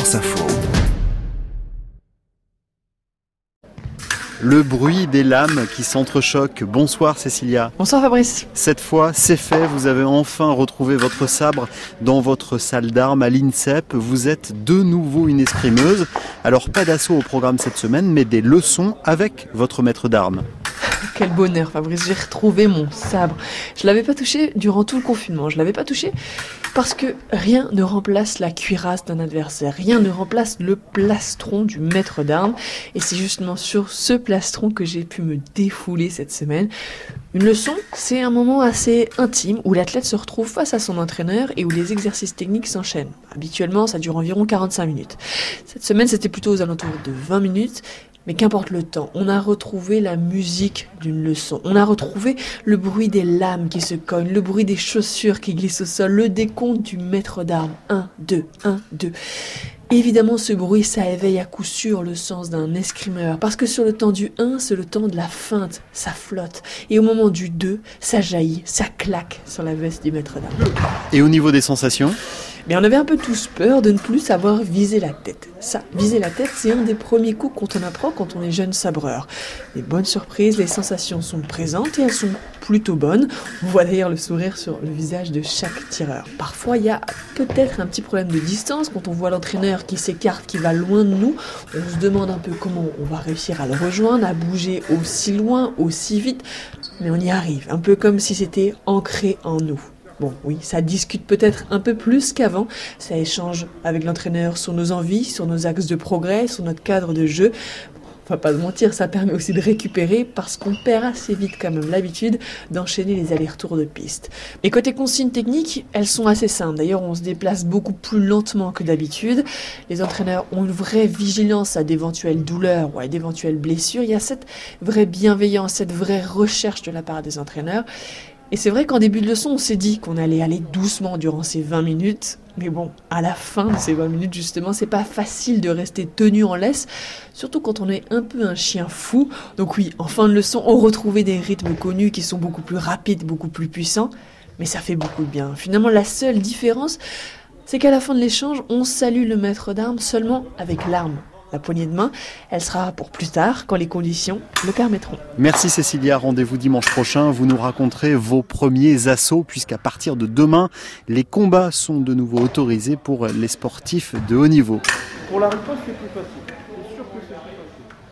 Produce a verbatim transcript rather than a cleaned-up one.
France Info. Le bruit des lames qui s'entrechoquent. Bonsoir Cécilia. Bonsoir Fabrice. Cette fois, c'est fait. Vous avez enfin retrouvé votre sabre dans votre salle d'armes à l'INSEP. Vous êtes de nouveau une escrimeuse. Alors pas d'assaut au programme cette semaine, mais des leçons avec votre maître d'armes. Quel bonheur Fabrice, j'ai retrouvé mon sabre. Je l'avais pas touché durant tout le confinement. Je l'avais pas touché parce que rien ne remplace la cuirasse d'un adversaire. Rien ne remplace le plastron du maître d'armes. Et c'est justement sur ce plastron que j'ai pu me défouler cette semaine. Une leçon, c'est un moment assez intime où l'athlète se retrouve face à son entraîneur et où les exercices techniques s'enchaînent. Habituellement, ça dure environ quarante-cinq minutes. Cette semaine, c'était plutôt aux alentours de vingt minutes. Mais qu'importe le temps, on a retrouvé la musique d'une leçon. On a retrouvé le bruit des lames qui se cognent, le bruit des chaussures qui glissent au sol, le décompte du maître d'armes. un, deux, un, deux. Évidemment, ce bruit, ça éveille à coup sûr le sens d'un escrimeur. Parce que sur le temps du un, c'est le temps de la feinte, ça flotte. Et au moment du deux, ça jaillit, ça claque sur la veste du maître d'armes. Et au niveau des sensations ? Mais on avait un peu tous peur de ne plus savoir viser la tête. Ça, viser la tête, c'est un des premiers coups qu'on on apprend quand on est jeune sabreur. Les bonnes surprises, les sensations sont présentes et elles sont plutôt bonnes. On voit d'ailleurs le sourire sur le visage de chaque tireur. Parfois, il y a peut-être un petit problème de distance quand on voit l'entraîneur qui s'écarte, qui va loin de nous. On se demande un peu comment on va réussir à le rejoindre, à bouger aussi loin, aussi vite. Mais on y arrive, un peu comme si c'était ancré en nous. Bon, oui, ça discute peut-être un peu plus qu'avant, ça échange avec l'entraîneur sur nos envies, sur nos axes de progrès, sur notre cadre de jeu. On va pas se mentir, ça permet aussi de récupérer parce qu'on perd assez vite quand même l'habitude d'enchaîner les allers-retours de piste. Et côté consignes techniques, elles sont assez simples. D'ailleurs, on se déplace beaucoup plus lentement que d'habitude. Les entraîneurs ont une vraie vigilance à d'éventuelles douleurs ou à d'éventuelles blessures. Il y a cette vraie bienveillance, cette vraie recherche de la part des entraîneurs. Et c'est vrai qu'en début de leçon, on s'est dit qu'on allait aller doucement durant ces vingt minutes. Mais bon, à la fin de ces vingt minutes, justement, c'est pas facile de rester tenu en laisse, surtout quand on est un peu un chien fou. Donc oui, en fin de leçon, on retrouvait des rythmes connus qui sont beaucoup plus rapides, beaucoup plus puissants. Mais ça fait beaucoup de bien. Finalement, la seule différence, c'est qu'à la fin de l'échange, on salue le maître d'armes seulement avec l'arme. La poignée de main, elle sera pour plus tard, quand les conditions le permettront. Merci Cécilia, rendez-vous dimanche prochain. Vous nous raconterez vos premiers assauts, puisqu'à partir de demain, les combats sont de nouveau autorisés pour les sportifs de haut niveau. Pour la réponse, c'est plus facile.